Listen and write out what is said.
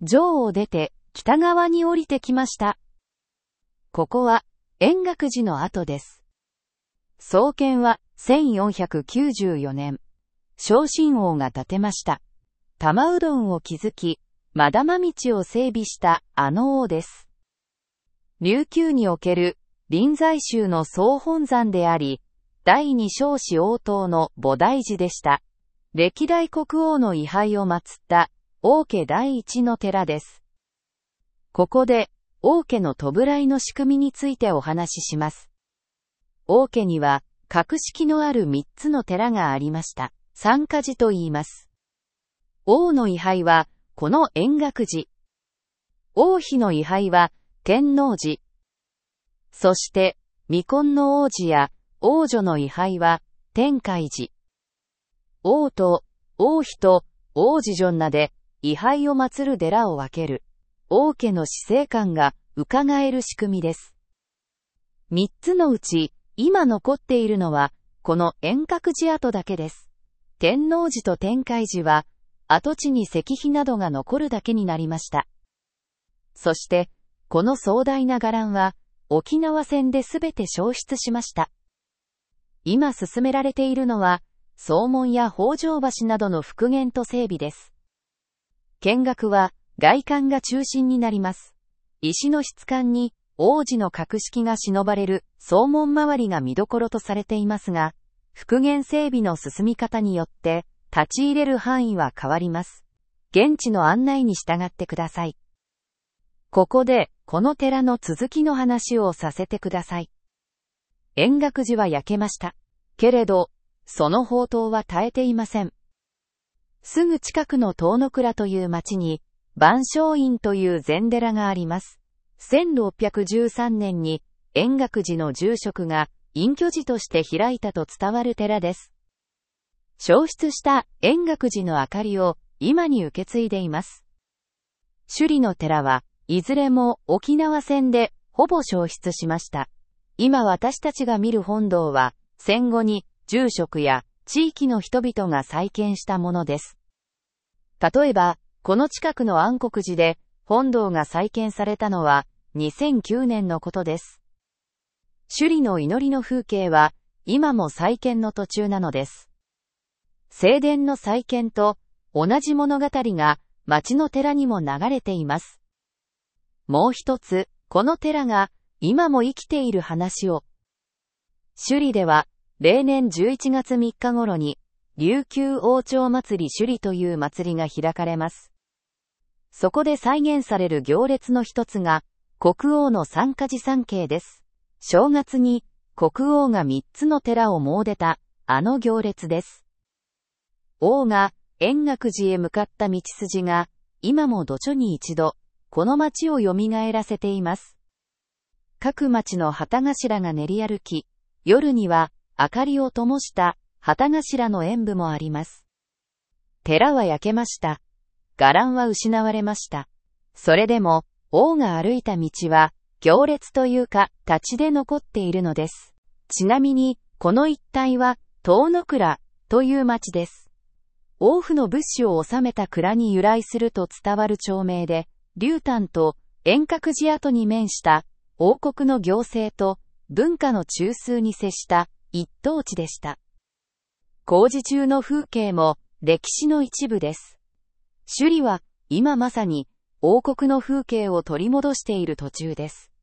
城を出て北側に降りてきました。ここは円覚寺の跡です。創建は1494年。正信王が建てました。玉うどんを築き、まだま道を整備したあの王です。琉球における臨済宗の総本山であり、第二尚氏王統の菩提寺でした。歴代国王の位牌を祀った王家第一の寺です。ここで王家の弔いの仕組みについてお話しします。王家には格式のある3つの寺がありました。三家寺と言います。王の位牌はこの円覚寺。王妃の位牌は天王寺。そして未婚の王子や王女の位牌は天海寺。王と王妃と王子女で位牌を祀る寺を分ける王家の死生観が伺える仕組みです。3つのうち今残っているのはこの円覚寺跡だけです。天王寺と天海寺は跡地に石碑などが残るだけになりました。そしてこの壮大な伽藍は沖縄戦で全て焼失しました。今進められているのは総門や北条橋などの復元と整備です。見学は外観が中心になります。石の質感に王子の格式が忍ばれる総門周りが見どころとされていますが、復元整備の進み方によって立ち入れる範囲は変わります。現地の案内に従ってください。ここでこの寺の続きの話をさせてください。円覚寺は焼けました。けれど、その宝刀は絶えていません。すぐ近くの遠野倉という町に、万松院という禅寺があります。1613年に円覚寺の住職が隠居寺として開いたと伝わる寺です。焼失した円覚寺の明かりを今に受け継いでいます。首里の寺はいずれも沖縄戦でほぼ焼失しました。今私たちが見る本堂は戦後に住職や地域の人々が再建したものです。例えば、この近くの安国寺で本堂が再建されたのは2009年のことです。首里の祈りの風景は今も再建の途中なのです。正殿の再建と同じ物語が町の寺にも流れています。もう一つ、この寺が今も生きている話を。首里では例年11月3日頃に琉球王朝祭り首里という祭りが開かれます。そこで再現される行列の一つが国王の三家寺参詣です。正月に国王が3つの寺を詣でたあの行列です。王が円覚寺へ向かった道筋が今も土著に一度この町を蘇らせています。各町の旗頭が練り歩き、夜には明かりを灯した旗頭の演舞もあります。寺は焼けました。伽藍は失われました。それでも王が歩いた道は行列というか立ちで残っているのです。ちなみにこの一帯は遠野倉という町です。王府の物資を収めた蔵に由来すると伝わる町名で、龍丹と円覚寺跡に面した王国の行政と文化の中枢に接した一等地でした。工事中の風景も歴史の一部です。首里は今まさに王国の風景を取り戻している途中です。